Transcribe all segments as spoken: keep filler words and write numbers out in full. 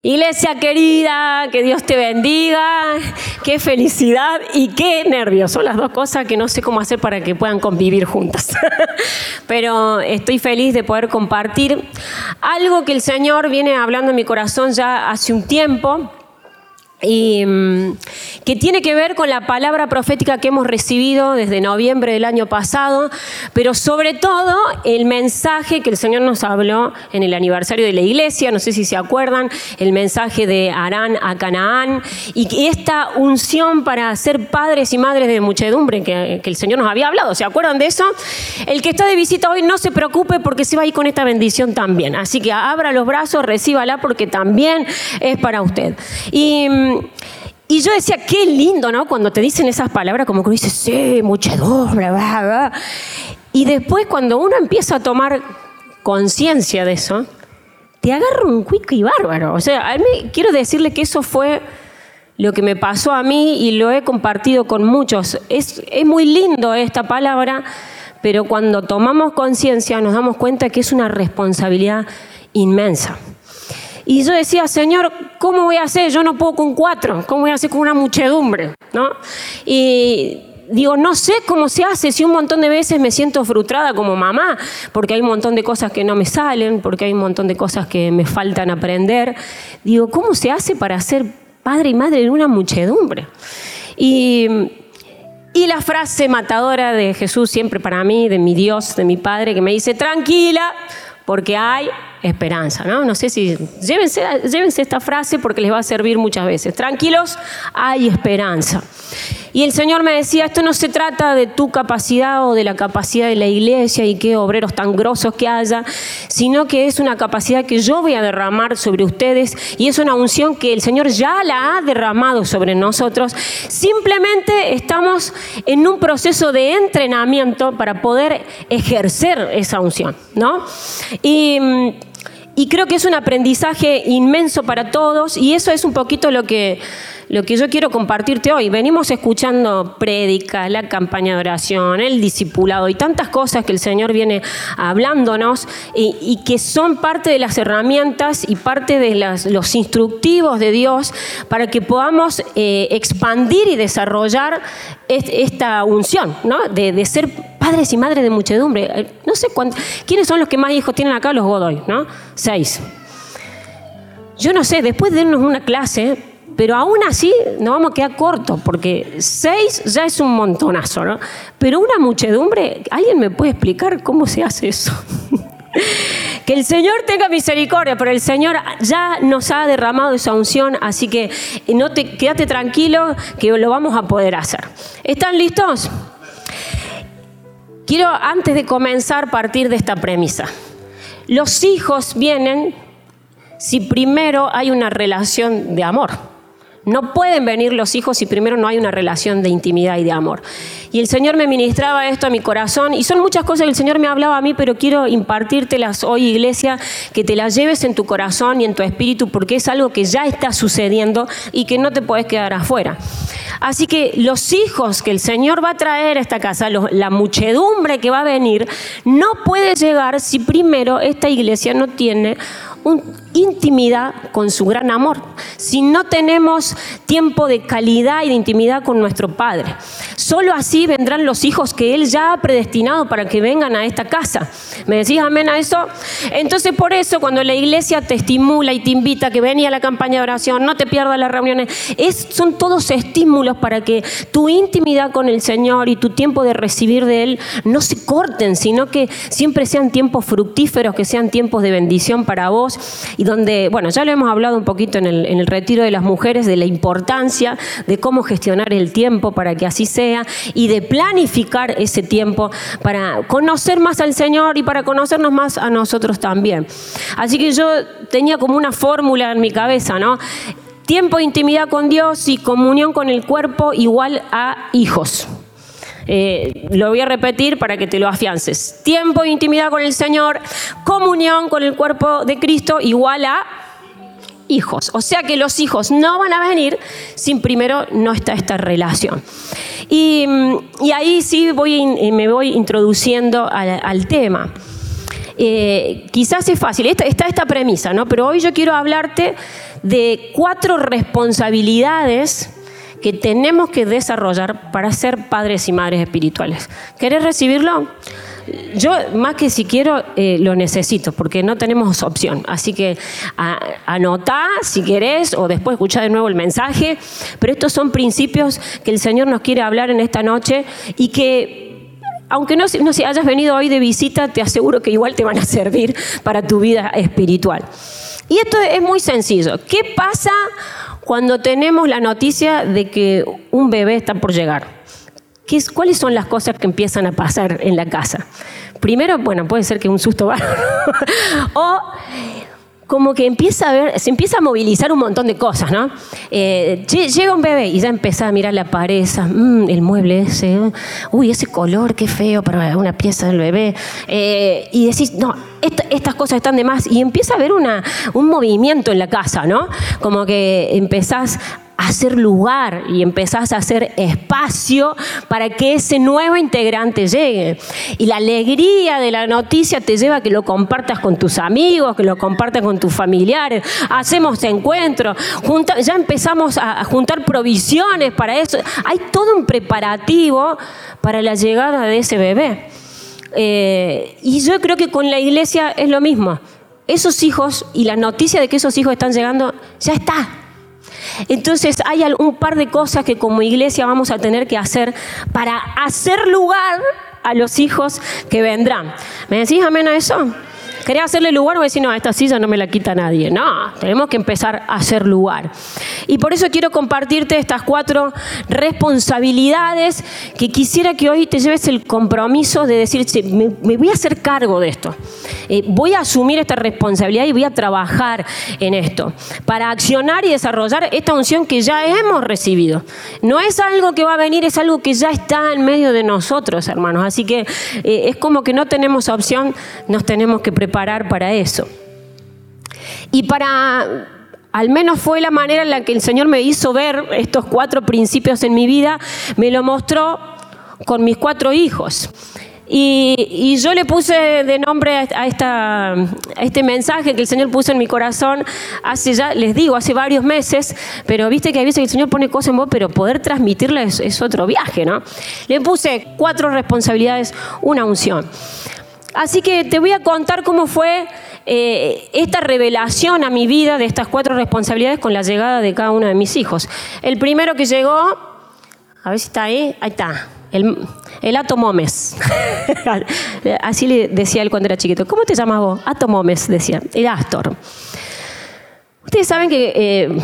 Iglesia querida, que Dios te bendiga, qué felicidad y qué nervios. Son las dos cosas que no sé cómo hacer para que puedan convivir juntas. Pero estoy feliz de poder compartir algo que el Señor viene hablando en mi corazón ya hace un tiempo y um, que tiene que ver con la palabra profética que hemos recibido desde noviembre del año pasado, pero sobre todo el mensaje que el Señor nos habló en el aniversario de la iglesia, no sé si se acuerdan, el mensaje de Harán a Canaán, y esta unción para ser padres y madres de muchedumbre que, que el Señor nos había hablado. ¿Se acuerdan de eso? El que está de visita hoy no se preocupe porque se va a ir con esta bendición también, así que abra los brazos, recíbala porque también es para usted. Y Y yo decía, qué lindo, ¿no? Cuando te dicen esas palabras, como que uno dice, sí, muchedumbre, bla, bla. Y después, cuando uno empieza a tomar conciencia de eso, te agarra un cuico y bárbaro. O sea, a mí quiero decirle que eso fue lo que me pasó a mí y lo he compartido con muchos. Es, es muy lindo esta palabra, pero cuando tomamos conciencia nos damos cuenta que es una responsabilidad inmensa. Y yo decía, Señor, ¿cómo voy a hacer? Yo no puedo con cuatro, ¿cómo voy a hacer con una muchedumbre? ¿No? Y digo, no sé cómo se hace, si un montón de veces me siento frustrada como mamá, porque hay un montón de cosas que no me salen, porque hay un montón de cosas que me faltan aprender. Digo, ¿cómo se hace para ser padre y madre de una muchedumbre? Y... Y la frase matadora de Jesús siempre para mí, de mi Dios, de mi Padre, que me dice, tranquila, porque hay esperanza, ¿no? No sé si, llévense, llévense esta frase porque les va a servir muchas veces. Tranquilos, hay esperanza. Y el Señor me decía, esto no se trata de tu capacidad o de la capacidad de la iglesia y qué obreros tan grosos que haya, sino que es una capacidad que yo voy a derramar sobre ustedes y es una unción que el Señor ya la ha derramado sobre nosotros. Simplemente estamos en un proceso de entrenamiento para poder ejercer esa unción, ¿no? Y... Y creo que es un aprendizaje inmenso para todos y eso es un poquito lo que, lo que yo quiero compartirte hoy. Venimos escuchando prédicas, la campaña de oración, el discipulado y tantas cosas que el Señor viene hablándonos y, y que son parte de las herramientas y parte de las, los instructivos de Dios para que podamos eh, expandir y desarrollar est, esta unción, ¿no? de, de ser padres y madres de muchedumbre. No sé cuántos, ¿quiénes son los que más hijos tienen acá? Los Godoy, ¿no? Seis. Yo no sé, después de darnos una clase, pero aún así nos vamos a quedar cortos, porque seis ya es un montonazo, ¿no? Pero una muchedumbre, ¿alguien me puede explicar cómo se hace eso? Que el Señor tenga misericordia, pero el Señor ya nos ha derramado esa unción, así que no te, quédate tranquilo que lo vamos a poder hacer. ¿Están listos? Quiero, antes de comenzar, partir de esta premisa. Los hijos vienen si primero hay una relación de amor. No pueden venir los hijos si primero no hay una relación de intimidad y de amor. Y el Señor me ministraba esto a mi corazón, y son muchas cosas que el Señor me hablaba a mí, pero quiero impartírtelas hoy, iglesia, que te las lleves en tu corazón y en tu espíritu, porque es algo que ya está sucediendo y que no te puedes quedar afuera. Así que los hijos que el Señor va a traer a esta casa, los, la muchedumbre que va a venir, no puede llegar si primero esta iglesia no tiene una intimidad con su gran amor, si no tenemos tiempo de calidad y de intimidad con nuestro Padre. Solo así vendrán los hijos que Él ya ha predestinado para que vengan a esta casa. ¿Me decís amén a eso? Entonces, por eso, cuando la iglesia te estimula y te invita a que vengas a la campaña de oración, no te pierdas las reuniones, es, son todos estímulos para que tu intimidad con el Señor y tu tiempo de recibir de Él no se corten, sino que siempre sean tiempos fructíferos, que sean tiempos de bendición para vos. Y donde, bueno, ya lo hemos hablado un poquito en el, en el retiro de las mujeres, de la importancia de cómo gestionar el tiempo para que así sea y de planificar ese tiempo para conocer más al Señor y para conocernos más a nosotros también. Así que yo tenía como una fórmula en mi cabeza, ¿no? Tiempo de intimidad con Dios y comunión con el cuerpo igual a hijos. Eh, lo voy a repetir para que te lo afiances. Tiempo de intimidad con el Señor, comunión con el cuerpo de Cristo igual a hijos. O sea que los hijos no van a venir sin primero no está esta relación. Y, y ahí sí voy, me voy introduciendo al, al tema. Eh, quizás es fácil, está esta, esta premisa, ¿no? Pero hoy yo quiero hablarte de cuatro responsabilidades que tenemos que desarrollar para ser padres y madres espirituales. ¿Querés recibirlo? Yo, más que si quiero, eh, lo necesito, porque no tenemos opción. Así que a, anotá si querés, o después escuchá de nuevo el mensaje. Pero estos son principios que el Señor nos quiere hablar en esta noche y que, aunque no, no si hayas venido hoy de visita, te aseguro que igual te van a servir para tu vida espiritual. Y esto es muy sencillo. ¿Qué pasa cuando tenemos la noticia de que un bebé está por llegar? ¿Qué es, ¿Cuáles son las cosas que empiezan a pasar en la casa? Primero, bueno, puede ser que un susto va. O como que empieza a ver, se empieza a movilizar un montón de cosas, ¿no? Eh, llega un bebé y ya empieza a mirar la pared, esa, mmm, el mueble ese, uy, ese color, qué feo para una pieza del bebé. Eh, y decís, no, esta, estas cosas están de más. Y empieza a haber una, un movimiento en la casa, ¿no? Como que empezás a hacer lugar y empezás a hacer espacio para que ese nuevo integrante llegue. Y la alegría de la noticia te lleva a que lo compartas con tus amigos, que lo compartas con tus familiares. Hacemos encuentros, junta, ya empezamos a juntar provisiones para eso. Hay todo un preparativo para la llegada de ese bebé. Eh, y yo creo que con la iglesia es lo mismo. Esos hijos y la noticia de que esos hijos están llegando, ya está. Entonces hay un par de cosas que como iglesia vamos a tener que hacer para hacer lugar a los hijos que vendrán. ¿Me decís amén a eso? ¿Querés hacerle lugar o decir, no, esta silla no me la quita nadie? No, tenemos que empezar a hacer lugar. Y por eso quiero compartirte estas cuatro responsabilidades que quisiera que hoy te lleves el compromiso de decir, me, me voy a hacer cargo de esto. Eh, voy a asumir esta responsabilidad y voy a trabajar en esto para accionar y desarrollar esta unción que ya hemos recibido. No es algo que va a venir, es algo que ya está en medio de nosotros, hermanos. Así que eh, es como que no tenemos opción, nos tenemos que preparar para eso. Y para, al menos fue la manera en la que el Señor me hizo ver estos cuatro principios en mi vida, me lo mostró con mis cuatro hijos. Y, y yo le puse de nombre a, esta, a este mensaje que el Señor puso en mi corazón hace ya, les digo, hace varios meses, pero viste que hay veces que el Señor pone cosas en vos, pero poder transmitirla es, es otro viaje, ¿no? Le puse cuatro responsabilidades, una unción. Así que te voy a contar cómo fue eh, esta revelación a mi vida de estas cuatro responsabilidades con la llegada de cada uno de mis hijos. El primero que llegó, a ver si está ahí, ahí está, el, el Ato Momes. Así le decía él cuando era chiquito. ¿Cómo te llamas vos? Ato Momes, decía, el Astor. Ustedes saben que eh,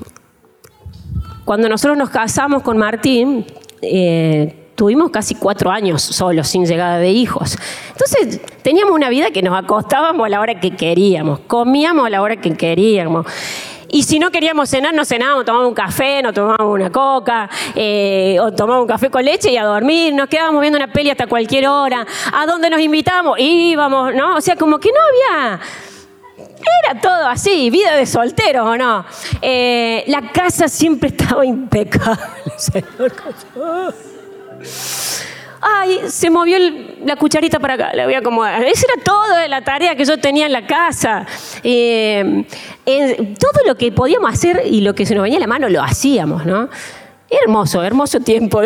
cuando nosotros nos casamos con Martín, eh, tuvimos casi cuatro años solos, sin llegada de hijos. Entonces, teníamos una vida que nos acostábamos a la hora que queríamos, comíamos a la hora que queríamos. Y si no queríamos cenar, no cenábamos, tomábamos un café, nos tomábamos una coca, eh, o tomábamos un café con leche y a dormir. Nos quedábamos viendo una peli hasta cualquier hora. ¿A dónde nos invitábamos? Íbamos, ¿no? O sea, como que no había... Era todo así, vida de solteros, ¿o no? Eh, la casa siempre estaba impecable. Señor, ay, se movió el, la cucharita para acá, la voy a acomodar. Esa era toda la tarea que yo tenía en la casa. Eh, eh, todo lo que podíamos hacer y lo que se nos venía a la mano lo hacíamos, ¿no? Hermoso, hermoso tiempo.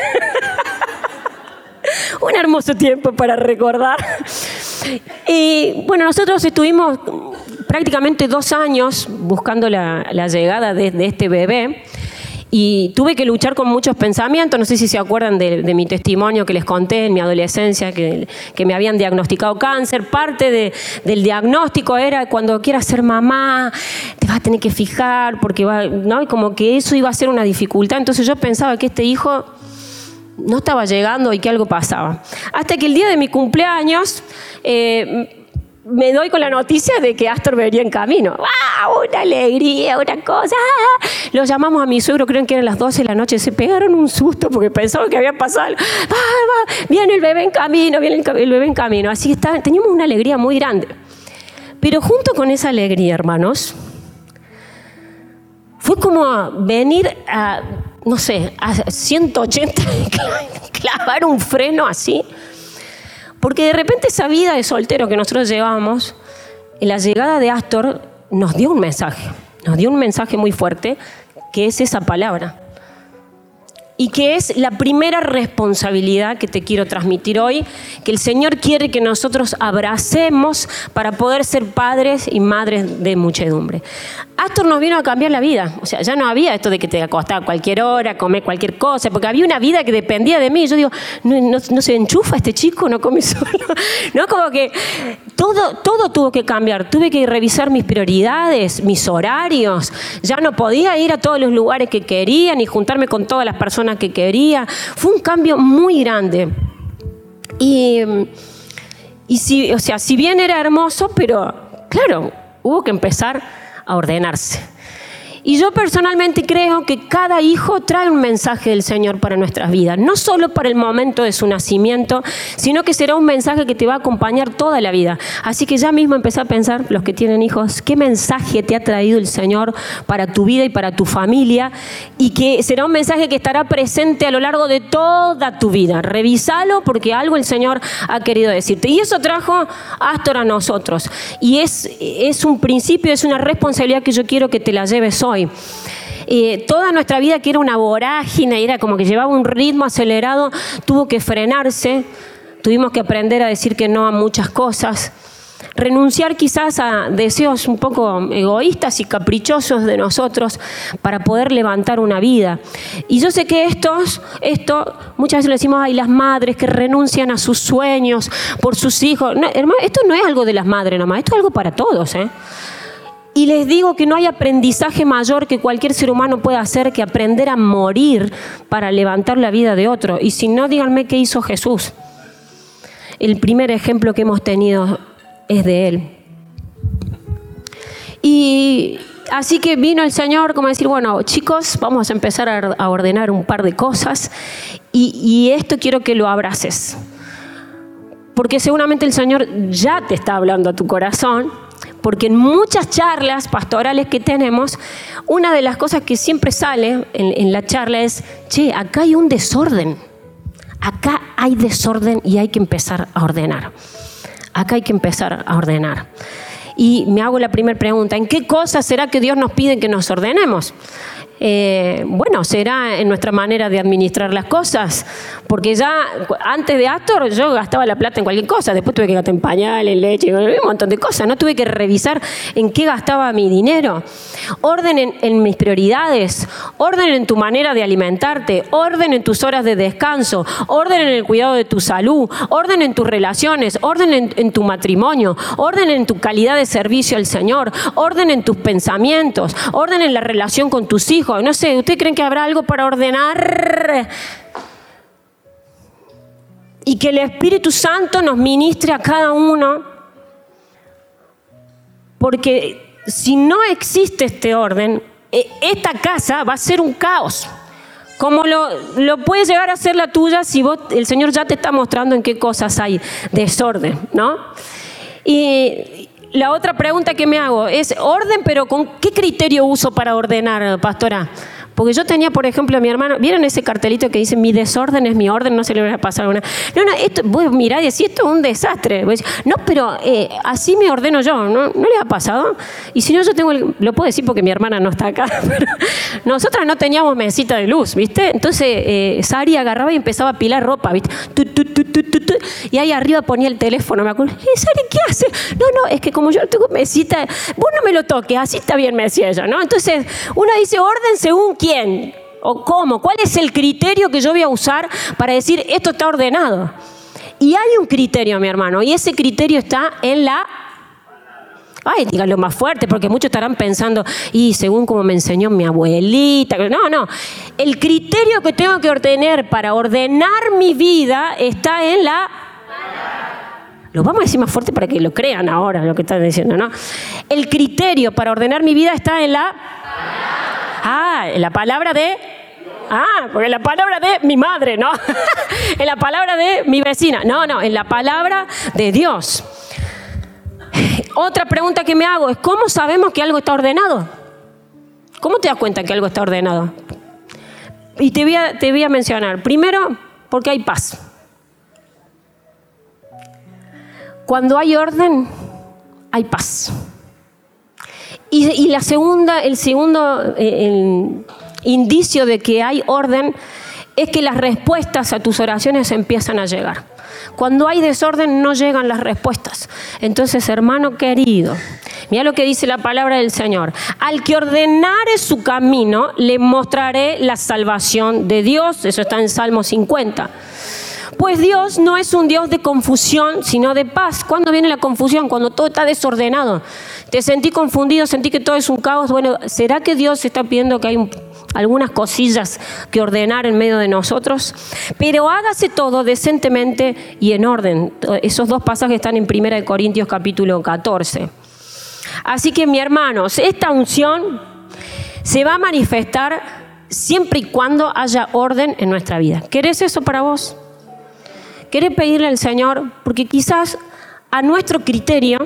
Un hermoso tiempo para recordar. Y bueno, nosotros estuvimos prácticamente dos años buscando la, la llegada de, de este bebé. Y tuve que luchar con muchos pensamientos. No sé si se acuerdan de, de mi testimonio que les conté en mi adolescencia, que, que me habían diagnosticado cáncer. Parte de, del diagnóstico era cuando quieras ser mamá, te vas a tener que fijar, porque va, ¿no? Y como que eso iba a ser una dificultad. Entonces yo pensaba que este hijo no estaba llegando y que algo pasaba. Hasta que el día de mi cumpleaños... Eh, me doy con la noticia de que Astor venía en camino. ¡Wow! Una alegría, una cosa. Lo llamamos a mi suegro, creo que eran las doce de la noche. Se pegaron un susto porque pensaban que había pasado. ¡Ah, va! Viene el bebé en camino, viene el bebé en camino. Así que está, teníamos una alegría muy grande. Pero junto con esa alegría, hermanos, fue como venir a, no sé, a ciento ochenta, clavar un freno así. Porque de repente esa vida de soltero que nosotros llevábamos, en la llegada de Astor nos dio un mensaje, nos dio un mensaje muy fuerte, que es esa palabra. Y que es la primera responsabilidad que te quiero transmitir hoy, que el Señor quiere que nosotros abracemos para poder ser padres y madres de muchedumbre. Astor nos vino a cambiar la vida. O sea, ya no había esto de que te acostaba a cualquier hora, comer cualquier cosa, porque había una vida que dependía de mí. Yo digo, no, no, no se enchufa este chico, no come solo. No, como que todo, todo tuvo que cambiar. Tuve que revisar mis prioridades, mis horarios. Ya no podía ir a todos los lugares que quería, ni juntarme con todas las personas que quería. Fue un cambio muy grande. Y, y si, o sea, si bien era hermoso, pero claro, hubo que empezar a ordenarse. Y yo personalmente creo que cada hijo trae un mensaje del Señor para nuestras vidas, no solo para el momento de su nacimiento, sino que será un mensaje que te va a acompañar toda la vida. Así que ya mismo empecé a pensar, los que tienen hijos, qué mensaje te ha traído el Señor para tu vida y para tu familia, y que será un mensaje que estará presente a lo largo de toda tu vida. Revísalo, porque algo el Señor ha querido decirte. Y eso trajo Astor a nosotros. Y es, es un principio, es una responsabilidad que yo quiero que te la lleves hoy. Eh, toda nuestra vida, que era una vorágine, era como que llevaba un ritmo acelerado, tuvo que frenarse. Tuvimos que aprender a decir que no a muchas cosas, renunciar quizás a deseos un poco egoístas y caprichosos de nosotros para poder levantar una vida. Y yo sé que estos, esto muchas veces le decimos, ay, las madres que renuncian a sus sueños por sus hijos. No, hermano, esto no es algo de las madres nomás, esto es algo para todos, ¿eh? Y les digo que no hay aprendizaje mayor que cualquier ser humano pueda hacer que aprender a morir para levantar la vida de otro. Y si no, díganme qué hizo Jesús. El primer ejemplo que hemos tenido es de Él. Y así que vino el Señor como a decir, bueno, chicos, vamos a empezar a ordenar un par de cosas. Y, y esto quiero que lo abraces. Porque seguramente el Señor ya te está hablando a tu corazón. Porque en muchas charlas pastorales que tenemos, una de las cosas que siempre sale en, en la charla es, che, acá hay un desorden. Acá hay desorden y hay que empezar a ordenar. Acá hay que empezar a ordenar. Y me hago la primera pregunta, ¿en qué cosas será que Dios nos pide que nos ordenemos? Eh, bueno, será en nuestra manera de administrar las cosas, porque ya antes de Astor yo gastaba la plata en cualquier cosa, después tuve que gastar en pañales, en leche, un montón de cosas, no tuve que revisar en qué gastaba mi dinero. Orden en, en mis prioridades, orden en tu manera de alimentarte, orden en tus horas de descanso, orden en el cuidado de tu salud, orden en tus relaciones, orden en, en tu matrimonio, orden en tu calidad de servicio al Señor, orden en tus pensamientos, orden en la relación con tus hijos. No sé, ¿ustedes creen que habrá algo para ordenar? Y que el Espíritu Santo nos ministre a cada uno. Porque si no existe este orden, esta casa va a ser un caos. Como lo, lo puede llegar a ser la tuya si vos, el Señor ya te está mostrando en qué cosas hay desorden, ¿no? Y la otra pregunta que me hago es, orden, pero ¿con qué criterio uso para ordenar, pastora? Porque yo tenía, por ejemplo, a mi hermano, ¿vieron ese cartelito que dice, mi desorden es mi orden? No se le va a pasar una. No, no, esto, voy a mirar y decir, esto es un desastre. Voy a decir, no, pero eh, así me ordeno yo, ¿no? ¿No les ha pasado? Y si no, yo tengo, el, lo puedo decir porque mi hermana no está acá, pero nosotras no teníamos mesita de luz, ¿viste? Entonces, eh, Sari agarraba y empezaba a pilar ropa, ¿viste? Tu, tu, tu, tu, tu, tu, y ahí arriba ponía el teléfono, me acuerdo. ¿Eh, Sari, qué hace? No, no, es que como yo tengo mesita, vos no me lo toques, así está bien, me decía ella, ¿no? Entonces, uno dice, orden según quién. ¿Quién? ¿O cómo? ¿Cuál es el criterio que yo voy a usar para decir esto está ordenado? Y hay un criterio, mi hermano, y ese criterio está en la... Ay, díganlo más fuerte, porque muchos estarán pensando, y según como me enseñó mi abuelita... No, no. El criterio que tengo que ordenar para ordenar mi vida está en la... Lo vamos a decir más fuerte para que lo crean ahora, lo que están diciendo, ¿no? El criterio para ordenar mi vida está en la... Ah, en la palabra de... Ah, porque en la palabra de mi madre, ¿no? En la palabra de mi vecina. No, no, en la palabra de Dios. Otra pregunta que me hago es, ¿cómo sabemos que algo está ordenado? ¿Cómo te das cuenta que algo está ordenado? Y te voy a, te voy a mencionar. Primero, porque hay paz. Cuando hay orden, hay paz. Y, y la segunda, el segundo eh, el indicio de que hay orden es que las respuestas a tus oraciones empiezan a llegar. Cuando hay desorden no llegan las respuestas. Entonces, hermano querido, mira lo que dice la palabra del Señor. Al que ordenare su camino, le mostraré la salvación de Dios. Eso está en Salmo cincuenta. Pues Dios no es un Dios de confusión, sino de paz. ¿Cuándo viene la confusión? Cuando todo está desordenado. Te sentí confundido, sentí que todo es un caos. Bueno, ¿será que Dios está pidiendo que hay un, algunas cosillas que ordenar en medio de nosotros? Pero hágase todo decentemente y en orden. Esos dos pasajes están en primera de Corintios capítulo catorce. Así que, mi hermanos, esta unción se va a manifestar siempre y cuando haya orden en nuestra vida. ¿Querés eso para vos? ¿Querés pedirle al Señor? Porque quizás a nuestro criterio,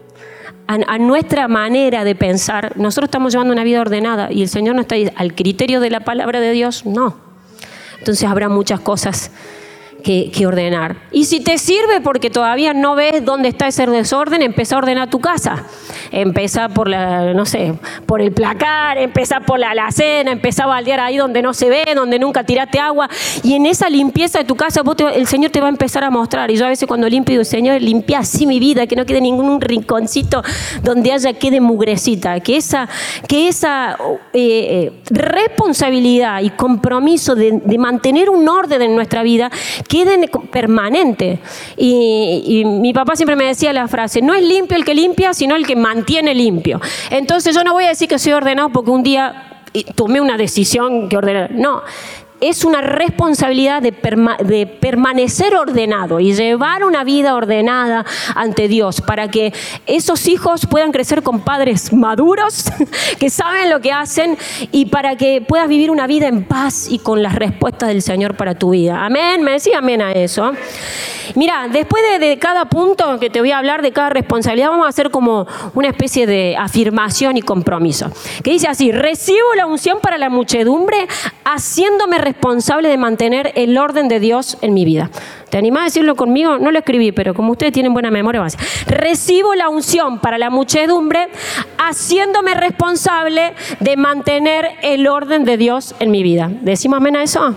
a, a nuestra manera de pensar, nosotros estamos llevando una vida ordenada y el Señor no está ahí. Al criterio de la palabra de Dios, no. Entonces habrá muchas cosas que, que ordenar. Y si te sirve porque todavía no ves dónde está ese desorden, empezá a ordenar tu casa. Empezá por la, no sé, por el placar, empezá por la alacena, empezá a baldear ahí donde no se ve, donde nunca tiraste agua. Y en esa limpieza de tu casa, vos te, el Señor te va a empezar a mostrar. Y yo a veces cuando limpio digo, Señor, limpia así mi vida, que no quede ningún rinconcito donde haya quede mugrecita. Que esa, que esa eh, responsabilidad y compromiso de, de mantener un orden en nuestra vida quede permanente. Y, y mi papá siempre me decía la frase, no es limpio el que limpia, sino el que mantiene mantiene limpio. Entonces yo no voy a decir que soy ordenado porque un día tomé una decisión que ordenar. No, es una responsabilidad de, perma- de permanecer ordenado y llevar una vida ordenada ante Dios para que esos hijos puedan crecer con padres maduros que saben lo que hacen y para que puedas vivir una vida en paz y con las respuestas del Señor para tu vida. Amén, me decía amén a eso. Mira, después de, de cada punto que te voy a hablar, de cada responsabilidad, vamos a hacer como una especie de afirmación y compromiso. Que dice así, recibo la unción para la muchedumbre, haciéndome responsable de mantener el orden de Dios en mi vida. ¿Te animás a decirlo conmigo? No lo escribí, pero como ustedes tienen buena memoria, van a decir, recibo la unción para la muchedumbre, haciéndome responsable de mantener el orden de Dios en mi vida. ¿Decimos amén a eso?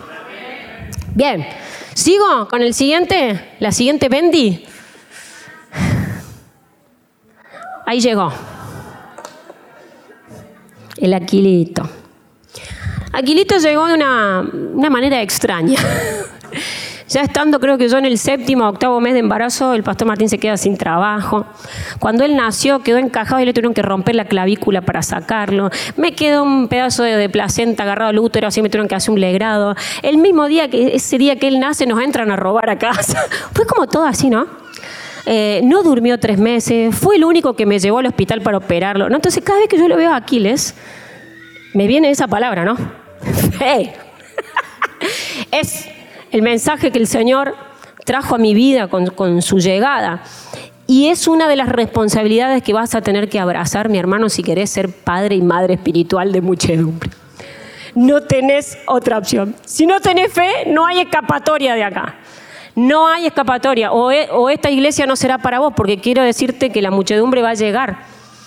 Bien. ¿Sigo con el siguiente? La siguiente Bendy. Ahí llegó. El Aquilito. Aquilito llegó de una, una manera extraña. Ya estando, creo que yo en el séptimo o octavo mes de embarazo, el pastor Martín se queda sin trabajo. Cuando él nació, quedó encajado y le tuvieron que romper la clavícula para sacarlo. Me quedó un pedazo de, de placenta agarrado al útero, así me tuvieron que hacer un legrado. El mismo día, que ese día que él nace, nos entran a robar a casa. Fue como todo así, ¿no? Eh, no durmió tres meses, fue el único que me llevó al hospital para operarlo, ¿no? Entonces, cada vez que yo lo veo a Aquiles, me viene esa palabra, ¿no? Fe. Es el mensaje que el Señor trajo a mi vida con, con su llegada. Y es una de las responsabilidades que vas a tener que abrazar, mi hermano, si querés ser padre y madre espiritual de muchedumbre. No tenés otra opción. Si no tenés fe, no hay escapatoria de acá. No hay escapatoria. O, e, o esta iglesia no será para vos, porque quiero decirte que la muchedumbre va a llegar.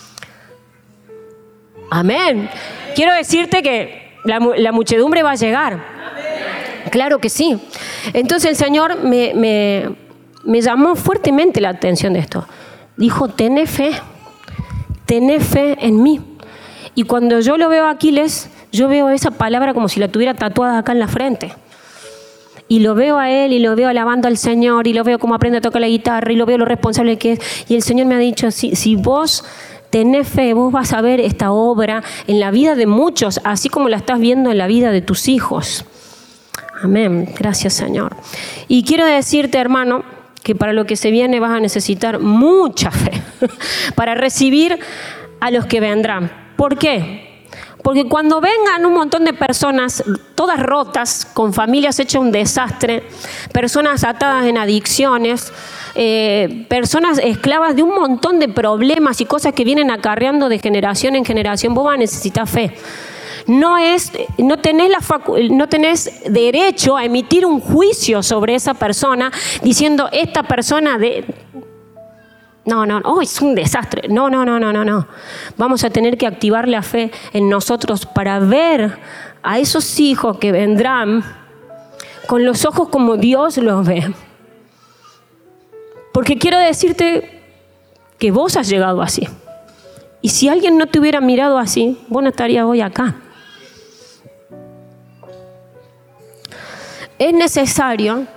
Amén. Quiero decirte que la, la muchedumbre va a llegar. Claro que sí. Entonces el Señor me, me, me llamó fuertemente la atención de esto. Dijo, tené fe, tené fe en mí. Y cuando yo lo veo a Aquiles, yo veo esa palabra como si la tuviera tatuada acá en la frente. Y lo veo a él y lo veo alabando al Señor y lo veo cómo aprende a tocar la guitarra y lo veo lo responsable que es. Y el Señor me ha dicho, si, si vos tenés fe, vos vas a ver esta obra en la vida de muchos, así como la estás viendo en la vida de tus hijos. Amén. Gracias, Señor. Y quiero decirte, hermano, que para lo que se viene vas a necesitar mucha fe para recibir a los que vendrán. ¿Por qué? Porque cuando vengan un montón de personas, todas rotas, con familias hechas un desastre, personas atadas en adicciones, eh, personas esclavas de un montón de problemas y cosas que vienen acarreando de generación en generación, vos vas a necesitar fe. No, es, no, tenés la facu- no tenés derecho a emitir un juicio sobre esa persona diciendo, esta persona de... No, no, oh, es un desastre. No, no, no, no, no, no. Vamos a tener que activar la fe en nosotros para ver a esos hijos que vendrán con los ojos como Dios los ve. Porque quiero decirte que vos has llegado así. Y si alguien no te hubiera mirado así, vos no estarías hoy acá. Es necesario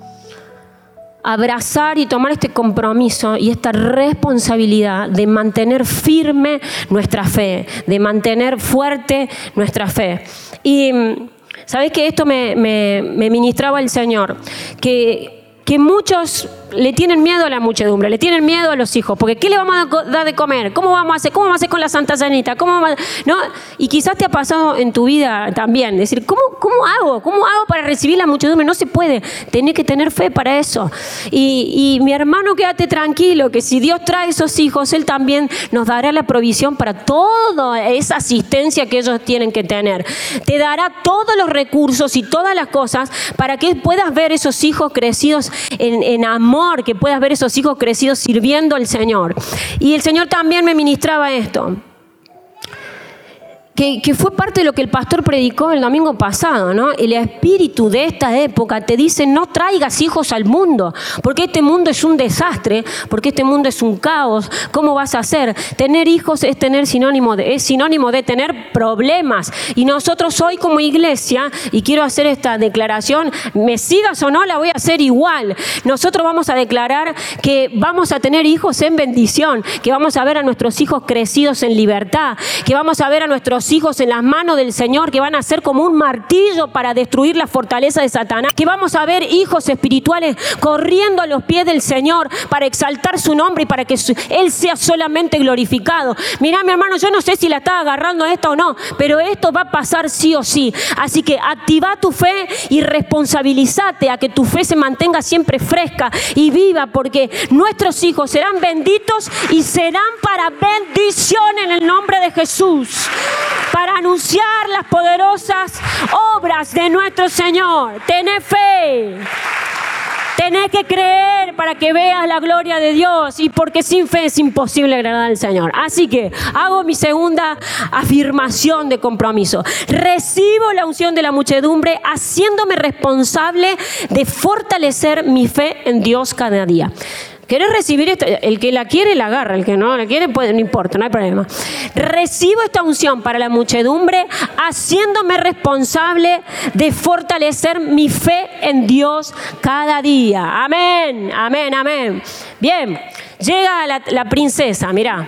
abrazar y tomar este compromiso y esta responsabilidad de mantener firme nuestra fe, de mantener fuerte nuestra fe. Y ¿sabés que esto me, me, me ministraba el Señor? Que, que muchos le tienen miedo a la muchedumbre, le tienen miedo a los hijos, porque ¿qué le vamos a dar de comer? ¿Cómo vamos a hacer? ¿Cómo vamos a hacer con la Santa Cenita? ¿Cómo vamos a... ¿No? Y quizás te ha pasado en tu vida también, decir, ¿cómo, cómo hago? ¿Cómo hago para recibir la muchedumbre? No se puede, tenés que tener fe para eso. Y, y mi hermano, quédate tranquilo, que si Dios trae esos hijos, Él también nos dará la provisión para toda esa asistencia que ellos tienen que tener. Te dará todos los recursos y todas las cosas para que puedas ver esos hijos crecidos en, en amor, que puedas ver esos hijos crecidos sirviendo al Señor. Y el Señor también me ministraba esto, que, que fue parte de lo que el pastor predicó el domingo pasado, ¿no? El espíritu de esta época te dice, no traigas hijos al mundo, porque este mundo es un desastre, porque este mundo es un caos. ¿Cómo vas a hacer? Tener hijos es tener sinónimo de, es sinónimo de tener problemas. Y nosotros hoy como iglesia, y quiero hacer esta declaración, me sigas o no, la voy a hacer igual. Nosotros vamos a declarar que vamos a tener hijos en bendición, que vamos a ver a nuestros hijos crecidos en libertad, que vamos a ver a nuestros hijos en las manos del Señor, que van a ser como un martillo para destruir la fortaleza de Satanás, que vamos a ver hijos espirituales corriendo a los pies del Señor para exaltar su nombre y para que su, Él sea solamente glorificado. Mirá, mi hermano, yo no sé si la estás agarrando esta o no, pero esto va a pasar sí o sí. Así que activa tu fe y responsabilízate a que tu fe se mantenga siempre fresca y viva, porque nuestros hijos serán benditos y serán para bendición en el nombre de Jesús, para anunciar las poderosas obras de nuestro Señor. Tené fe, tenés que creer para que veas la gloria de Dios, y porque sin fe es imposible agradar al Señor. Así que hago mi segunda afirmación de compromiso. Recibo la unción de la muchedumbre, haciéndome responsable de fortalecer mi fe en Dios cada día. ¿Querés recibir esto? El que la quiere, la agarra. El que no la quiere, pues no importa, no hay problema. Recibo esta unción para la muchedumbre, haciéndome responsable de fortalecer mi fe en Dios cada día. Amén, amén, amén. Bien, llega la, la princesa, mirá.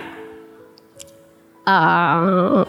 Ah.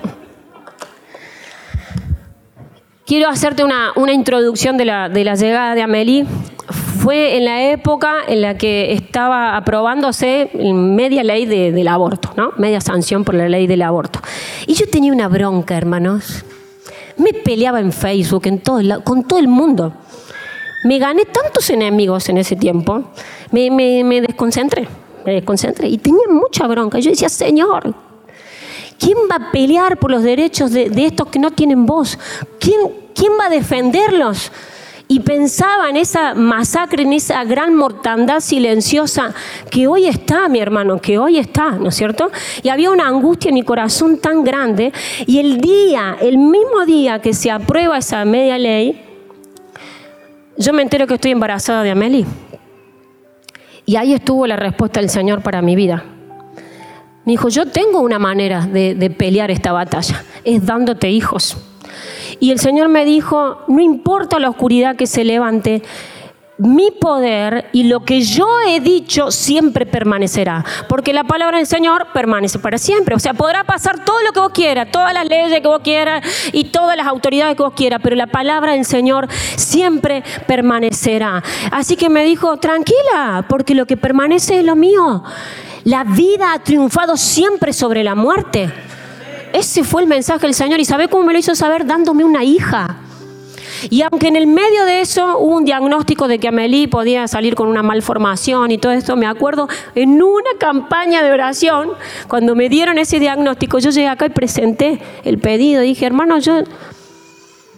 Quiero hacerte una, una introducción de la, de la llegada de Amélie. Fue en la época en la que estaba aprobándose media ley de, del aborto, ¿no? Media sanción por la ley del aborto. Y yo tenía una bronca, hermanos. Me peleaba en Facebook, en todo el, con todo el mundo. Me gané tantos enemigos en ese tiempo. Me, me, me desconcentré, me desconcentré. Y tenía mucha bronca. Yo decía, Señor, ¿quién va a pelear por los derechos de, de estos que no tienen voz? ¿Quién, quién va a defenderlos? Y pensaba en esa masacre, en esa gran mortandad silenciosa que hoy está, mi hermano, que hoy está, ¿no es cierto? Y había una angustia en mi corazón tan grande. Y el día, el mismo día que se aprueba esa media ley, yo me entero que estoy embarazada de Amélie. Y ahí estuvo la respuesta del Señor para mi vida. Me dijo, yo tengo una manera de, de pelear esta batalla, es dándote hijos. Y el Señor me dijo, no importa la oscuridad que se levante, mi poder y lo que yo he dicho siempre permanecerá. Porque la palabra del Señor permanece para siempre. O sea, podrá pasar todo lo que vos quieras, todas las leyes que vos quieras y todas las autoridades que vos quieras, pero la palabra del Señor siempre permanecerá. Así que me dijo, tranquila, porque lo que permanece es lo mío. La vida ha triunfado siempre sobre la muerte. Ese fue el mensaje del Señor. ¿Y sabe cómo me lo hizo saber? Dándome una hija. Y aunque en el medio de eso hubo un diagnóstico de que Amélie podía salir con una malformación y todo esto, me acuerdo en una campaña de oración, cuando me dieron ese diagnóstico, yo llegué acá y presenté el pedido. Dije, hermano, yo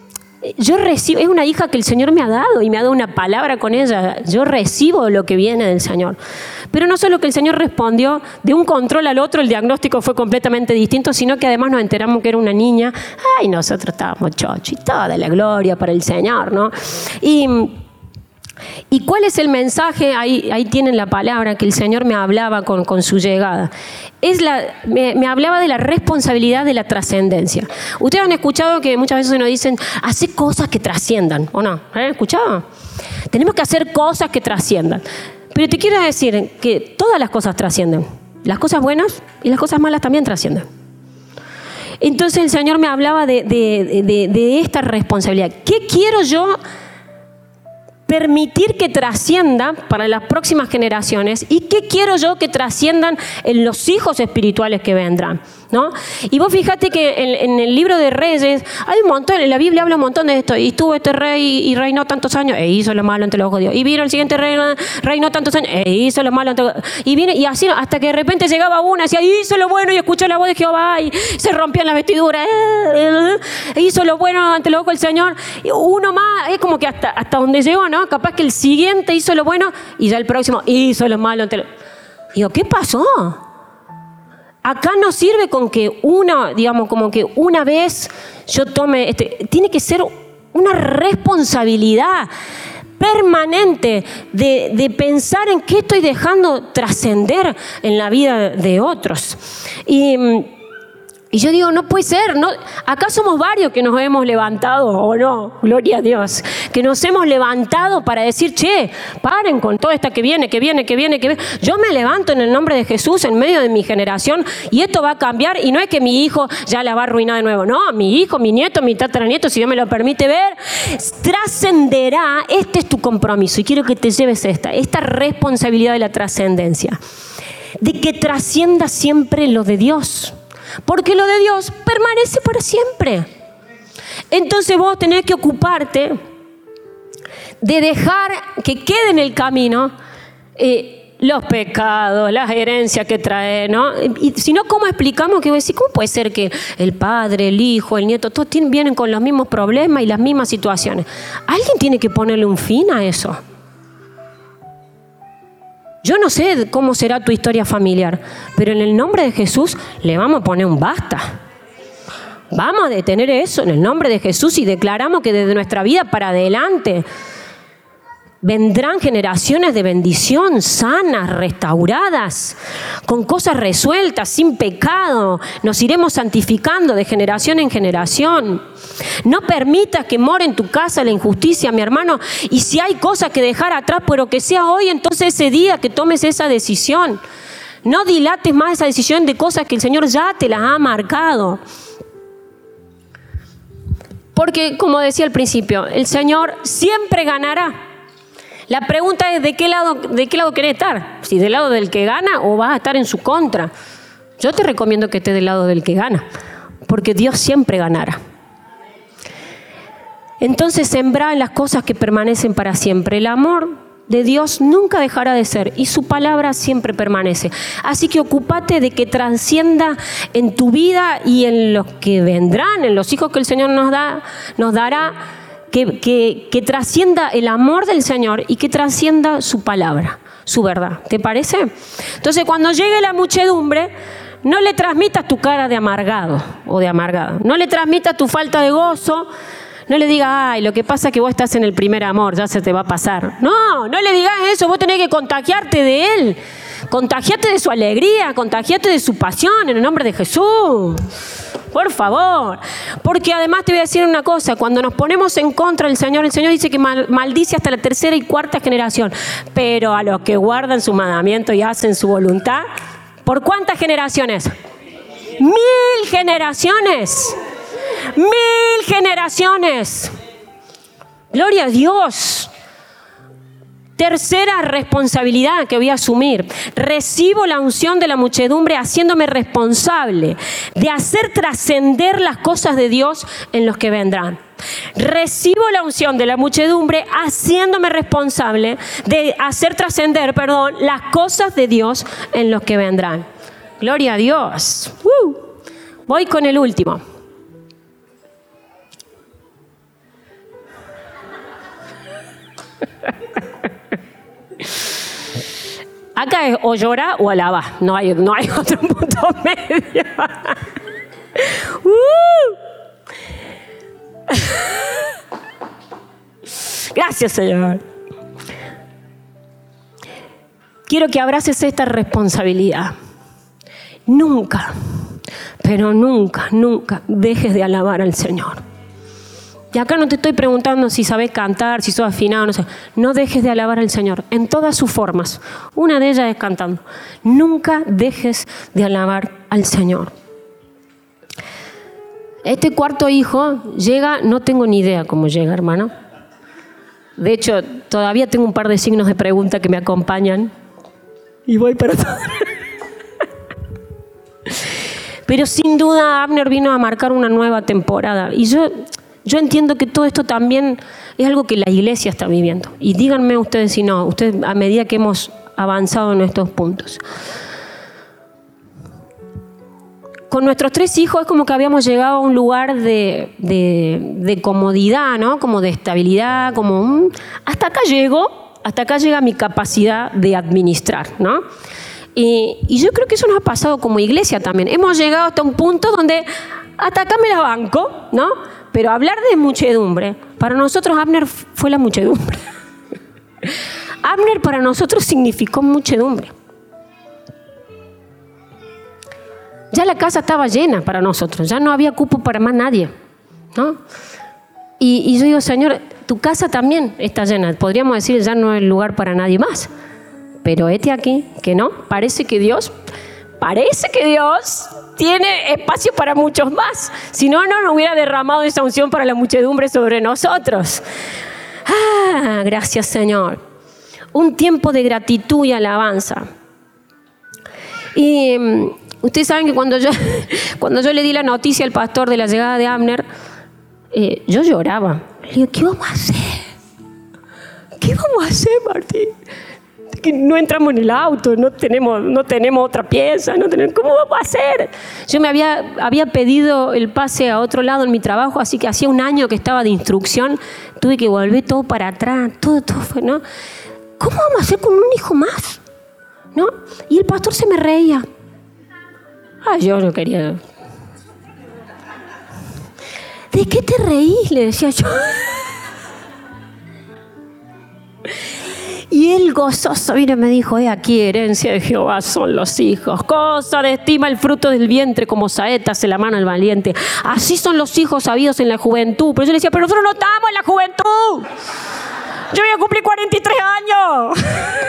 Yo recibo, es una hija que el Señor me ha dado y me ha dado una palabra con ella. Yo recibo lo que viene del Señor. Pero no solo que el Señor respondió de un control al otro, el diagnóstico fue completamente distinto, sino que además nos enteramos que era una niña. Ay, nosotros estábamos chochi, toda la gloria para el Señor, ¿no? Y... ¿Y cuál es el mensaje? Ahí, ahí tienen la palabra que el Señor me hablaba con, con su llegada. Es la, me, me hablaba de la responsabilidad de la trascendencia. Ustedes han escuchado que muchas veces nos dicen, hace cosas que trasciendan, ¿o no? ¿Han escuchado? Tenemos que hacer cosas que trasciendan. Pero te quiero decir que todas las cosas trascienden. Las cosas buenas y las cosas malas también trascienden. Entonces el Señor me hablaba de, de, de, de esta responsabilidad. ¿Qué quiero yo permitir que trascienda para las próximas generaciones? ¿Y qué quiero yo que trasciendan en los hijos espirituales que vendrán? ¿No? Y vos fíjate que en, en el libro de Reyes hay un montón, en la Biblia habla un montón de esto. Y estuvo este rey y reinó tantos años e hizo lo malo ante los ojos de Dios. Y vino el siguiente rey, reinó tantos años e hizo lo malo ante los ojos de Dios. Y viene, y así hasta que de repente llegaba uno, decía, hizo lo bueno y escuchó la voz de Jehová y se rompían las vestiduras. E hizo lo bueno ante los ojos del Señor. Y uno más, es como que hasta, hasta donde llegó, ¿no? Capaz que el siguiente hizo lo bueno y ya el próximo hizo lo malo ante los... Digo, ¿qué pasó? Acá no sirve con que una, digamos, como que una vez yo tome, este, tiene que ser una responsabilidad permanente de, de pensar en qué estoy dejando trascender en la vida de otros. Y, y yo digo, no puede ser, ¿no? Acá somos varios que nos hemos levantado, o no, gloria a Dios, que nos hemos levantado para decir, che, paren con todo esta que viene, que viene, que viene, que viene. Yo me levanto en el nombre de Jesús en medio de mi generación y esto va a cambiar, y no es que mi hijo ya la va a arruinar de nuevo, no, mi hijo, mi nieto, mi tataranieto, si Dios me lo permite ver, trascenderá. Este es tu compromiso y quiero que te lleves esta, esta responsabilidad de la trascendencia, de que trascienda siempre lo de Dios. Porque lo de Dios permanece para siempre. Entonces vos tenés que ocuparte de dejar que quede en el camino eh, los pecados, las herencias que trae, ¿no? Y si no, ¿cómo explicamos que vos decís, cómo puede ser que el padre, el hijo, el nieto, todos tienen, vienen con los mismos problemas y las mismas situaciones? Alguien tiene que ponerle un fin a eso. Yo no sé cómo será tu historia familiar, pero en el nombre de Jesús le vamos a poner un basta. Vamos a detener eso en el nombre de Jesús y declaramos que desde nuestra vida para adelante vendrán generaciones de bendición, sanas, restauradas, con cosas resueltas, sin pecado. Nos iremos santificando de generación en generación. No permitas que more en tu casa la injusticia, mi hermano. Y si hay cosas que dejar atrás, pero que sea hoy, entonces ese día que tomes esa decisión. No dilates más esa decisión de cosas que el Señor ya te las ha marcado. Porque, como decía al principio, el Señor siempre ganará. La pregunta es, ¿de qué lado, de qué lado querés estar? ¿Si del lado del que gana o vas a estar en su contra? Yo te recomiendo que estés del lado del que gana, porque Dios siempre ganará. Entonces, sembra en las cosas que permanecen para siempre. El amor de Dios nunca dejará de ser y su palabra siempre permanece. Así que ocúpate de que trascienda en tu vida y en los que vendrán, en los hijos que el Señor nos da, nos dará. Que, que, que trascienda el amor del Señor y que trascienda su palabra, su verdad. ¿Te parece? Entonces, cuando llegue la muchedumbre, no le transmitas tu cara de amargado o de amargada. No le transmitas tu falta de gozo. No le digas, ay, lo que pasa es que vos estás en el primer amor, ya se te va a pasar. No, no le digas eso. Vos tenés que contagiarte de Él. Contagiate de su alegría, contagiate de su pasión en el nombre de Jesús. Por favor. Porque además te voy a decir una cosa, cuando nos ponemos en contra del Señor, el Señor dice que mal, maldice hasta la tercera y cuarta generación. Pero a los que guardan su mandamiento y hacen su voluntad, ¿por cuántas generaciones? Mil generaciones. Mil generaciones. Gloria a Dios. Tercera responsabilidad que voy a asumir. Recibo la unción de la muchedumbre haciéndome responsable de hacer trascender las cosas de Dios en los que vendrán. Recibo la unción de la muchedumbre haciéndome responsable de hacer trascender, perdón, las cosas de Dios en los que vendrán. Gloria a Dios. Uh. Voy con el último. Acá es o llorar o alabar. No hay, no hay otro punto medio. uh. Gracias, Señor. Quiero que abraces esta responsabilidad. Nunca, pero nunca, nunca dejes de alabar al Señor. Y acá no te estoy preguntando si sabes cantar, si sos afinado, no sé. No dejes de alabar al Señor en todas sus formas. Una de ellas es cantando. Nunca dejes de alabar al Señor. Este cuarto hijo llega, no tengo ni idea cómo llega, hermano. De hecho, todavía tengo un par de signos de pregunta que me acompañan. Y voy para todo. Pero sin duda Abner vino a marcar una nueva temporada. Y yo... Yo entiendo que todo esto también es algo que la iglesia está viviendo. Y díganme ustedes si no, ustedes a medida que hemos avanzado en estos puntos. Con nuestros tres hijos es como que habíamos llegado a un lugar de, de, de comodidad, ¿no? Como de estabilidad, como un, hasta acá llego, hasta acá llega mi capacidad de administrar, ¿no? Y, y yo creo que eso nos ha pasado como iglesia también. Hemos llegado hasta un punto donde hasta acá me la banco, ¿no? Pero hablar de muchedumbre, para nosotros Abner fue la muchedumbre. Abner para nosotros significó muchedumbre. Ya la casa estaba llena para nosotros, ya no había cupo para más nadie, ¿no? Y, y yo digo, Señor, tu casa también está llena. Podríamos decir, ya no hay lugar para nadie más. Pero este aquí, que no, parece que Dios... Parece que Dios tiene espacio para muchos más. Si no, no nos hubiera derramado esa unción para la muchedumbre sobre nosotros. Ah, gracias, Señor. Un tiempo de gratitud y alabanza. Y um, ustedes saben que cuando yo, cuando yo le di la noticia al pastor de la llegada de Abner, eh, yo lloraba. Le digo, ¿qué vamos a hacer? ¿Qué vamos a hacer, Martín? Que no entramos en el auto, no tenemos, no tenemos otra pieza, no tenemos, ¿cómo vamos a hacer? Yo me había, había pedido el pase a otro lado en mi trabajo, así que hacía un año que estaba de instrucción, tuve que volver todo para atrás, todo, todo fue, ¿no? ¿Cómo vamos a hacer con un hijo más? ¿No? Y el pastor se me reía. Ah, yo no quería. ¿De qué te reís? Le decía yo. Y él gozoso, mira, me dijo, he aquí herencia de Jehová son los hijos. Cosa de estima el fruto del vientre, como saetas en la mano del valiente. Así son los hijos sabidos en la juventud. Pero yo le decía, pero nosotros no estamos en la juventud. Yo voy a cumplir cuarenta y tres años.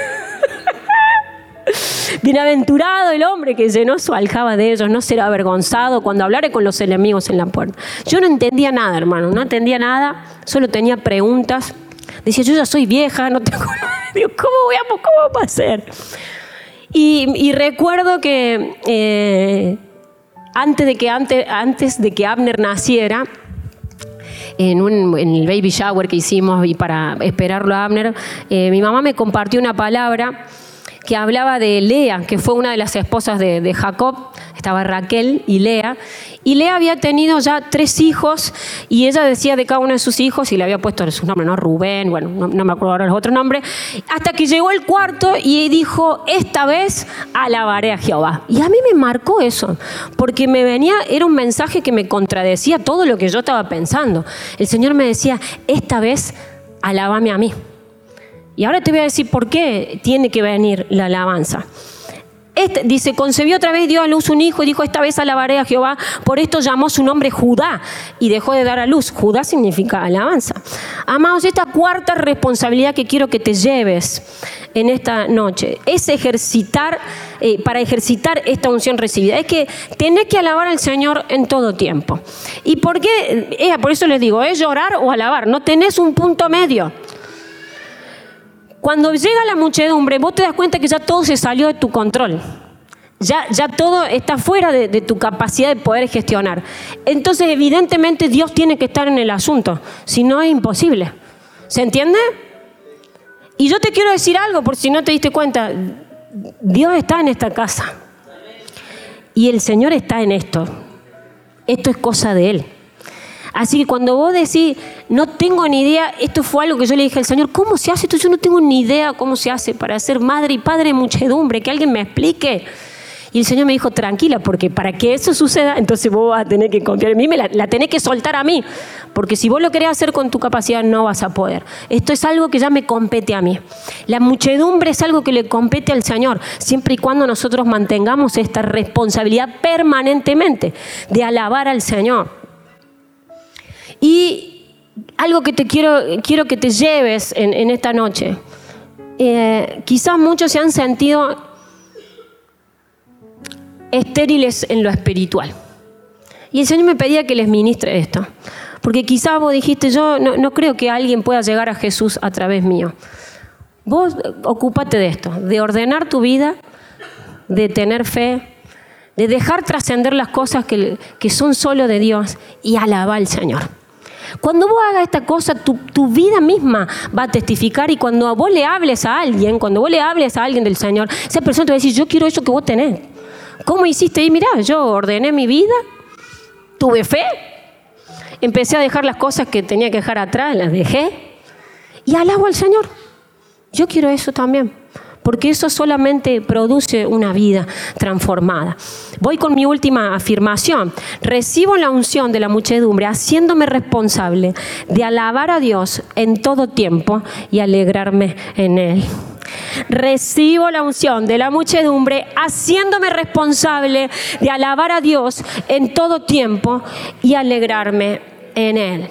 Bienaventurado el hombre que llenó su aljaba de ellos, no será avergonzado cuando hablare con los enemigos en la puerta. Yo no entendía nada, hermano, no entendía nada, solo tenía preguntas. Decía, yo ya soy vieja, no tengo nada. Digo, ¿cómo voy a, cómo vamos a hacer? Y, y recuerdo que eh, antes, de que antes, antes de que Abner naciera, en, un, en el baby shower que hicimos y para esperarlo a Abner, eh, mi mamá me compartió una palabra que hablaba de Lea, que fue una de las esposas de, de Jacob. Estaba Raquel y Lea. Y Lea había tenido ya tres hijos y ella decía de cada uno de sus hijos, y le había puesto sus nombres, ¿no? Rubén, bueno, no, no me acuerdo ahora los otros nombres, hasta que llegó el cuarto y dijo, esta vez alabaré a Jehová. Y a mí me marcó eso, porque me venía, era un mensaje que me contradecía todo lo que yo estaba pensando. El Señor me decía, esta vez alábame a mí. Y ahora te voy a decir por qué tiene que venir la alabanza. Este, dice, concebió otra vez, dio a luz un hijo y dijo, esta vez alabaré a Jehová. Por esto llamó su nombre Judá y dejó de dar a luz. Judá significa alabanza. Amados, esta cuarta responsabilidad que quiero que te lleves en esta noche es ejercitar, eh, para ejercitar esta unción recibida. Es que tenés que alabar al Señor en todo tiempo. ¿Y por qué? Eh, por eso les digo, es llorar o alabar. No tenés un punto medio. Cuando llega la muchedumbre, vos te das cuenta que ya todo se salió de tu control. Ya, ya todo está fuera de, de tu capacidad de poder gestionar. Entonces, evidentemente, Dios tiene que estar en el asunto. Si no, es imposible. ¿Se entiende? Y yo te quiero decir algo, por si no te diste cuenta. Dios está en esta casa. Y el Señor está en esto. Esto es cosa de Él. Así que cuando vos decís, no tengo ni idea, esto fue algo que yo le dije al Señor, ¿cómo se hace esto? Yo no tengo ni idea cómo se hace para ser madre y padre de muchedumbre, que alguien me explique. Y el Señor me dijo, tranquila, porque para que eso suceda, entonces vos vas a tener que confiar en mí, me la, la tenés que soltar a mí. Porque si vos lo querés hacer con tu capacidad, no vas a poder. Esto es algo que ya me compete a mí. La muchedumbre es algo que le compete al Señor, siempre y cuando nosotros mantengamos esta responsabilidad permanentemente de alabar al Señor. Y algo que te quiero, quiero que te lleves en, en esta noche. Eh, quizás muchos se han sentido estériles en lo espiritual. Y el Señor me pedía que les ministre esto. Porque quizás vos dijiste, yo no, no creo que alguien pueda llegar a Jesús a través mío. Vos ocúpate de esto, de ordenar tu vida, de tener fe, de dejar trascender las cosas que, que son solo de Dios y alabar al Señor. Cuando vos hagas esta cosa, tu, tu vida misma va a testificar, y cuando vos le hables a alguien, cuando vos le hables a alguien del Señor, esa persona te va a decir, yo quiero eso que vos tenés. ¿Cómo hiciste? Y mirá, yo ordené mi vida, tuve fe, empecé a dejar las cosas que tenía que dejar atrás, las dejé y alabo al Señor. Yo quiero eso también, porque eso solamente produce una vida transformada. Voy con mi última afirmación. Recibo la unción de la muchedumbre, haciéndome responsable de alabar a Dios en todo tiempo y alegrarme en Él. Recibo la unción de la muchedumbre, haciéndome responsable de alabar a Dios en todo tiempo y alegrarme en Él.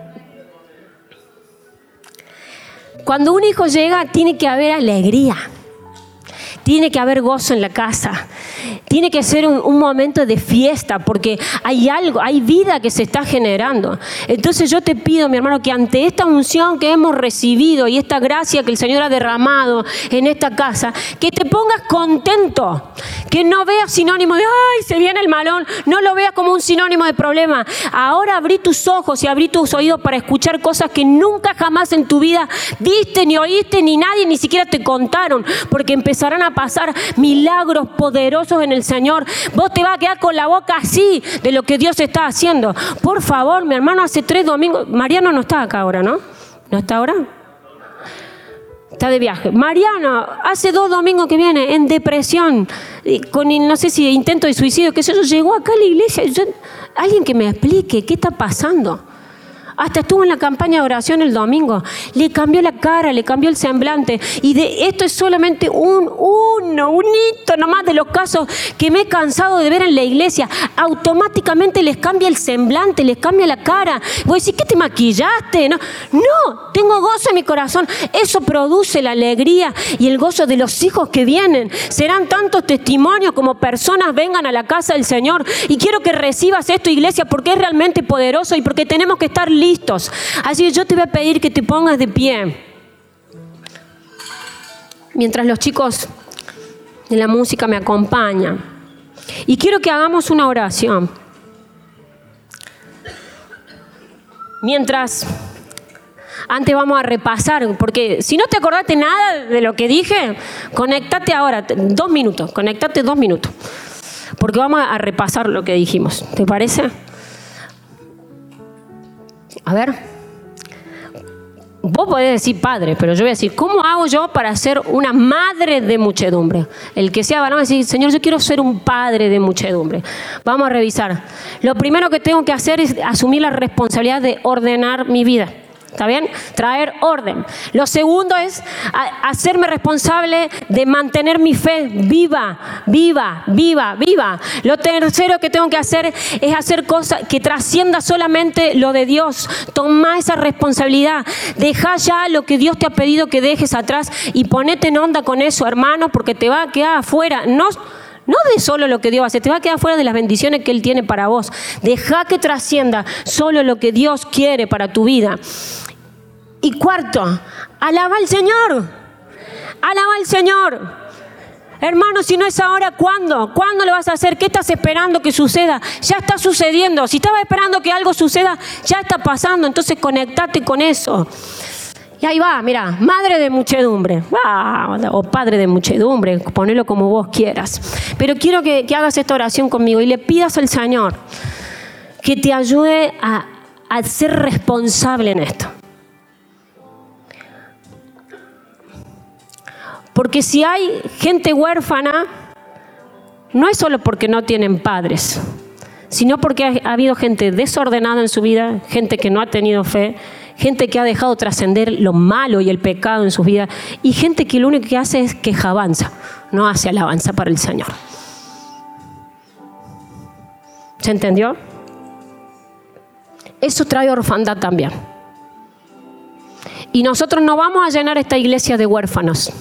Cuando un hijo llega, tiene que haber alegría. Tiene que haber gozo en la casa. Tiene que ser un, un momento de fiesta, porque hay algo, hay vida que se está generando. Entonces yo te pido, mi hermano, que ante esta unción que hemos recibido y esta gracia que el Señor ha derramado en esta casa, que te pongas contento, que no veas sinónimo de ¡ay, se viene el malón! No lo veas como un sinónimo de problema. Ahora abrí tus ojos y abrí tus oídos para escuchar cosas que nunca jamás en tu vida viste, ni oíste, ni nadie ni siquiera te contaron, porque empezarán a pasar milagros poderosos en el Señor. Vos te vas a quedar con la boca así de lo que Dios está haciendo. Por favor, mi hermano, hace tres domingos, Mariano no está acá ahora, ¿no? ¿No está ahora? Está de viaje. Mariano, hace dos domingos que viene en depresión, con no sé si intento de suicidio, que sé yo, llegó acá a la iglesia. Yo, alguien que me explique qué está pasando. Hasta estuvo en la campaña de oración el domingo. Le cambió la cara, le cambió el semblante. Y de esto es solamente un, uno, un hito nomás de los casos que me he cansado de ver en la iglesia. Automáticamente les cambia el semblante, les cambia la cara. Voy a decir, ¿qué te maquillaste? No, no, tengo gozo en mi corazón. Eso produce la alegría y el gozo de los hijos que vienen. Serán tantos testimonios como personas vengan a la casa del Señor. Y quiero que recibas esto, iglesia, porque es realmente poderoso y porque tenemos que estar listos. Así que yo te voy a pedir que te pongas de pie. Mientras los chicos de la música me acompañan. Y quiero que hagamos una oración. Mientras, antes vamos a repasar, porque si no te acordaste nada de lo que dije, conéctate ahora, dos minutos, conéctate dos minutos. Porque vamos a repasar lo que dijimos. ¿Te parece? A ver, vos podés decir padre, pero yo voy a decir, ¿cómo hago yo para ser una madre de muchedumbre? El que sea varón va a decir, Señor, yo quiero ser un padre de muchedumbre. Vamos a revisar. Lo primero que tengo que hacer es asumir la responsabilidad de ordenar mi vida. ¿Está bien? Traer orden. Lo segundo es hacerme responsable de mantener mi fe viva, viva, viva, viva. Lo tercero que tengo que hacer es hacer cosas que trascienda solamente lo de Dios. Toma esa responsabilidad. Deja ya lo que Dios te ha pedido que dejes atrás y ponete en onda con eso, hermano, porque te va a quedar afuera. No... No de solo lo que Dios hace, te va a quedar fuera de las bendiciones que Él tiene para vos. Deja que trascienda solo lo que Dios quiere para tu vida. Y cuarto, alaba al Señor. Alaba al Señor. Hermano, si no es ahora, ¿cuándo? ¿Cuándo lo vas a hacer? ¿Qué estás esperando que suceda? Ya está sucediendo. Si estabas esperando que algo suceda, ya está pasando. Entonces conectate con eso. Y ahí va, mira, madre de muchedumbre, ah, o padre de muchedumbre, ponelo como vos quieras. Pero quiero que, que hagas esta oración conmigo y le pidas al Señor que te ayude a, a ser responsable en esto. Porque si hay gente huérfana, no es solo porque no tienen padres, sino porque ha, ha habido gente desordenada en su vida, gente que no ha tenido fe, gente que ha dejado trascender lo malo y el pecado en sus vidas, y gente que lo único que hace es quejabanza, no hace alabanza para el Señor. ¿Se entendió? Eso trae orfandad también. Y nosotros no vamos a llenar esta iglesia de huérfanos.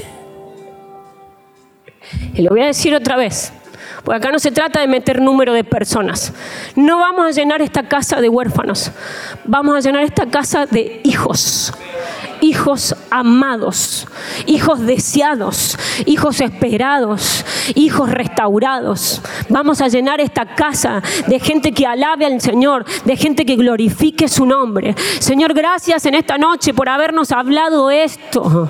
Y lo voy a decir otra vez, porque acá no se trata de meter número de personas. No vamos a llenar esta casa de huérfanos. Vamos a llenar esta casa de hijos. Hijos amados, hijos deseados, hijos esperados, hijos restaurados. Vamos a llenar esta casa de gente que alabe al Señor, de gente que glorifique su nombre. Señor, gracias en esta noche por habernos hablado esto.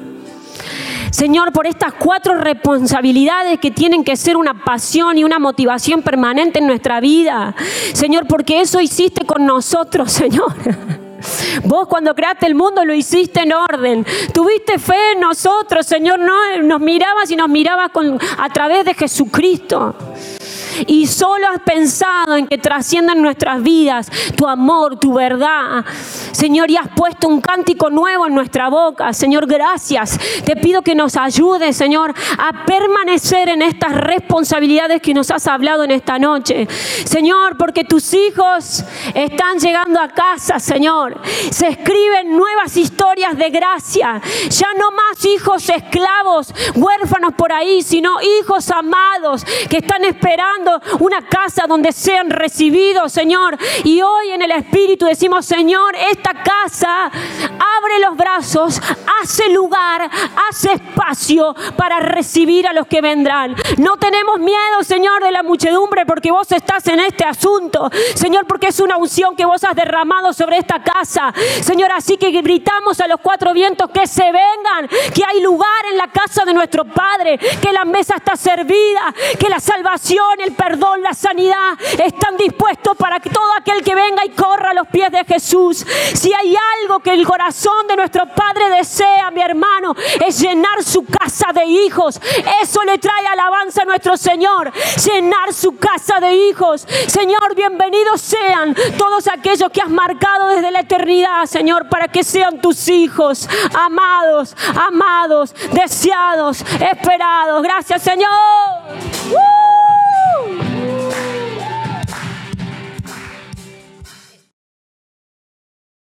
Señor, por estas cuatro responsabilidades que tienen que ser una pasión y una motivación permanente en nuestra vida. Señor, porque eso hiciste con nosotros, Señor. Vos cuando creaste el mundo lo hiciste en orden. Tuviste fe en nosotros, Señor. No, nos mirabas y nos mirabas con, a través de Jesucristo. Y solo has pensado en que trasciendan nuestras vidas tu amor, tu verdad. Señor, y has puesto un cántico nuevo en nuestra boca. Señor, gracias. Te pido que nos ayudes, Señor, a permanecer en estas responsabilidades que nos has hablado en esta noche. Señor, porque tus hijos están llegando a casa, Señor. Se escriben nuevas historias de gracia. Ya no más hijos esclavos, huérfanos por ahí, sino hijos amados que están esperando una casa donde sean recibidos, Señor. Y hoy en el Espíritu decimos, Señor, esta casa abre los brazos, hace lugar, hace espacio para recibir a los que vendrán. No tenemos miedo, Señor, de la muchedumbre, porque vos estás en este asunto, Señor, porque es una unción que vos has derramado sobre esta casa, Señor. Así que gritamos a los cuatro vientos que se vengan, que hay lugar en la casa de nuestro Padre, que la mesa está servida, que la salvación, el perdón, la sanidad están dispuestos para que todo aquel que venga y corra a los pies de Jesús. Si hay algo que el corazón de nuestro Padre desea, mi hermano, es llenar su casa de hijos. Eso le trae alabanza a nuestro Señor, llenar su casa de hijos. Señor, bienvenidos sean todos aquellos que has marcado desde la eternidad, Señor, para que sean tus hijos amados, amados, deseados, esperados. Gracias, Señor. ¡Uh!